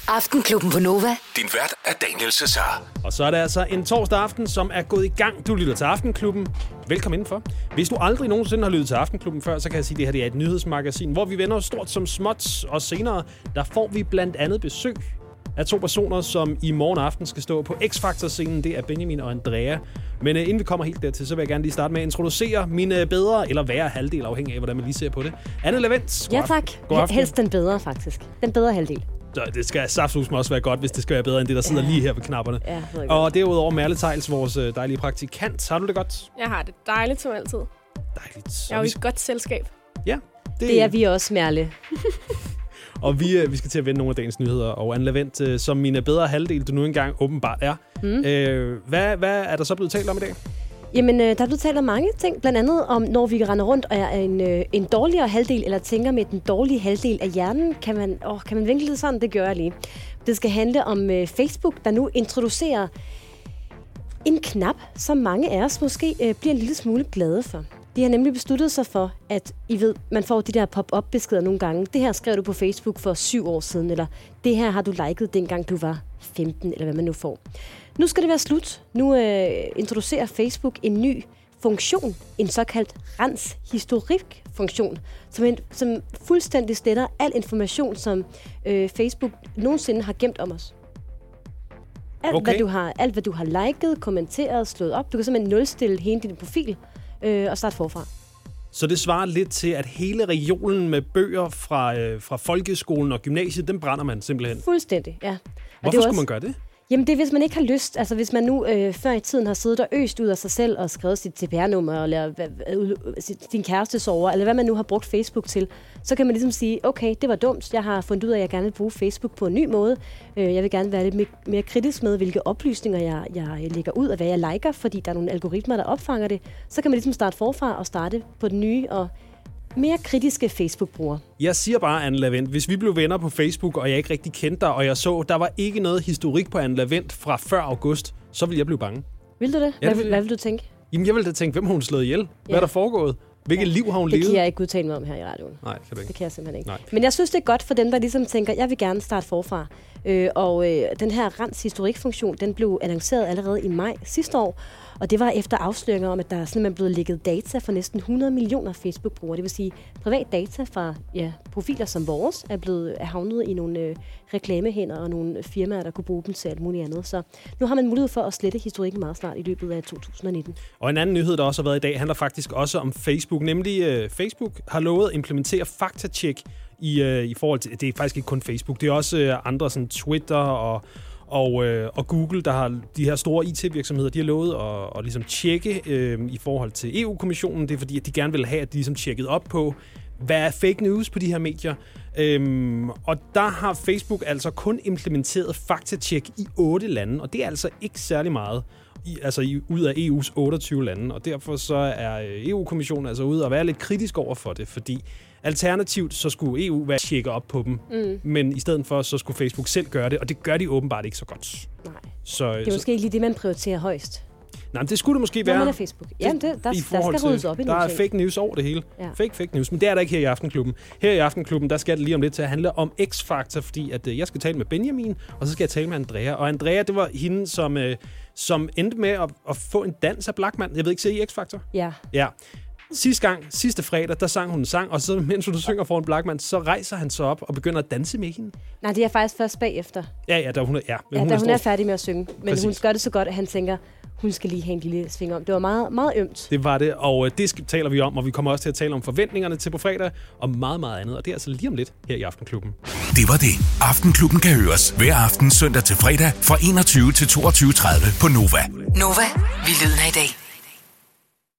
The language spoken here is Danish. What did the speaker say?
Aftenklubben på Nova. Din vært er Daniel Cesar. Og så er det altså en torsdag aften, som er gået i gang. Du lytter til Aftenklubben. Velkommen indenfor. Hvis du aldrig nogensinde har lyttet til Aftenklubben før, så kan jeg sige, at det her det er et nyhedsmagasin, hvor vi vender stort som småt. Og senere, der får vi blandt andet besøg af to personer, som i morgen aften skal stå på X-Factor-scenen. Det er Benjamin og Andrea. Men inden vi kommer helt dertil, så vil jeg gerne lige starte med at introducere mine bedre eller værre halvdel, afhængig af, hvordan man lige ser på det. Anne Levent. Ja tak. Helst den bedre, faktisk. Den bedre halvdel. Så det skal saftsusme også være godt, hvis det skal være bedre end det, der sidder lige her ved knapperne. Ja, og derudover Merle Theils, vores dejlige praktikant. Har du det godt? Jeg har det dejligt som altid. Dejligt. Jeg er jo i et godt selskab. Ja. Det er vi også, Merle. Og vi skal til at vende nogle af dagens nyheder. Og Anne Levent, som mine bedre halvdel, du nu engang åbenbart er. Hvad er der så blevet talt om i dag? Jamen, der er blevet talt om mange ting. Blandt andet om, når vi render rundt og er en dårligere halvdel, eller tænker med den dårlige halvdel af hjernen. Kan man vinkle det sådan? Det gør jeg lige. Det skal handle om Facebook, der nu introducerer en knap, som mange af os måske bliver en lille smule glade for. De har nemlig besluttet sig for, at man får de der pop-up-beskeder nogle gange. Det her skrev du på Facebook for 7 år siden, eller det her har du liket, dengang du var 15, eller hvad man nu får. Nu skal det være slut. Nu introducerer Facebook en ny funktion, en såkaldt rens-historik-funktion, som fuldstændig sletter al information, som Facebook nogensinde har gemt om os. Alt, hvad du har liket, kommenteret, slået op. Du kan simpelthen nulstille hele din profil og starte forfra. Så det svarer lidt til, at hele regionen med bøger fra folkeskolen og gymnasiet, den brænder man simpelthen? Fuldstændig, ja. Hvorfor skulle man gøre det? Jamen det er, hvis man ikke har lyst. Altså hvis man nu før i tiden har siddet og øst ud af sig selv og skrevet sit CPR-nummer eller sin kæreste sover, eller hvad man nu har brugt Facebook til, så kan man ligesom sige, okay, det var dumt. Jeg har fundet ud af, at jeg gerne vil bruge Facebook på en ny måde. Jeg vil gerne være lidt mere kritisk med, hvilke oplysninger jeg lægger ud, og hvad jeg liker, fordi der er nogle algoritmer, der opfanger det. Så kan man ligesom starte forfra og starte på den nye og mere kritiske Facebook-brugere. Jeg siger bare, Anne Levent, hvis vi blev venner på Facebook, og jeg ikke rigtig kendte dig, og jeg så, der var ikke noget historik på Anne Levent fra før august, så ville jeg blive bange. Vil du det? Ja, hvad vil du tænke? Jamen, jeg ville da tænke, hvem har hun slået ihjel? Hvad er der foregået? Hvilket liv har hun levet? Det kan jeg ikke udtale mig om her i radioen. Nej, kan du ikke. Det kan jeg simpelthen ikke. Nej. Men jeg synes, det er godt for dem, der ligesom tænker, jeg vil gerne starte forfra. Den her rens-historik-funktion, den blev annonceret allerede i maj sidste år. Og det var efter afsløringer om, at der er simpelthen blevet lækket data for næsten 100 millioner Facebook-brugere. Det vil sige, privat data fra profiler som vores er havnet i nogle reklamehænder og nogle firmaer, der kunne bruge dem til alt muligt andet. Så nu har man mulighed for at slette historikken meget snart i løbet af 2019. Og en anden nyhed, der også har været i dag, handler faktisk også om Facebook. Nemlig Facebook har lovet at implementere faktatjek i forhold til, det er faktisk ikke kun Facebook, det er også andre sådan Twitter og Google, der har de her store IT-virksomheder, de har lovet at ligesom tjekke i forhold til EU-kommissionen. Det er fordi, at de gerne vil have, at de ligesom tjekket op på, hvad er fake news på de her medier. Og der har Facebook altså kun implementeret faktatjek i 8 lande, og det er altså ikke særlig meget. Ud af EU's 28 lande, og derfor så er EU-kommissionen altså ude og være lidt kritisk over for det, fordi alternativt så skulle EU være tjekke op på dem, men i stedet for så skulle Facebook selv gøre det, og det gør de åbenbart ikke så godt. Nej, det er måske ikke lige det, man prioriterer højst. Nej, men det skulle det måske være. Når man er Facebook. Jamen, der skal ryddes op i nogle ting. Der er fake news over det hele. Ja. Fake news, men det er der ikke her i Aftenklubben. Her i Aftenklubben, der skal det lige om lidt til at handle om X-Factor, fordi at jeg skal tale med Benjamin, og så skal jeg tale med Andrea. Og Andrea, det var hende, som endte med at få en dans af Blachman. Jeg ved ikke, ser I X-Factor? Ja. Sidste fredag, der sang hun en sang, og så mens du synger foran Blachman, så rejser han sig op og begynder at danse med hende. Nej, det er faktisk først bagefter. Da hun er færdig med at synge. Men præcis. Hun gør det så godt, at han tænker, hun skal lige have en lille sving om. Det var meget, meget ømt. Det var det, og det taler vi om, og vi kommer også til at tale om forventningerne til på fredag, og meget, meget andet. Og det er altså lige om lidt her i Aftenklubben. Det var det. Aftenklubben kan høres hver aften søndag til fredag fra 21 til 22.30 på Nova. Nova, vi lyder i dag.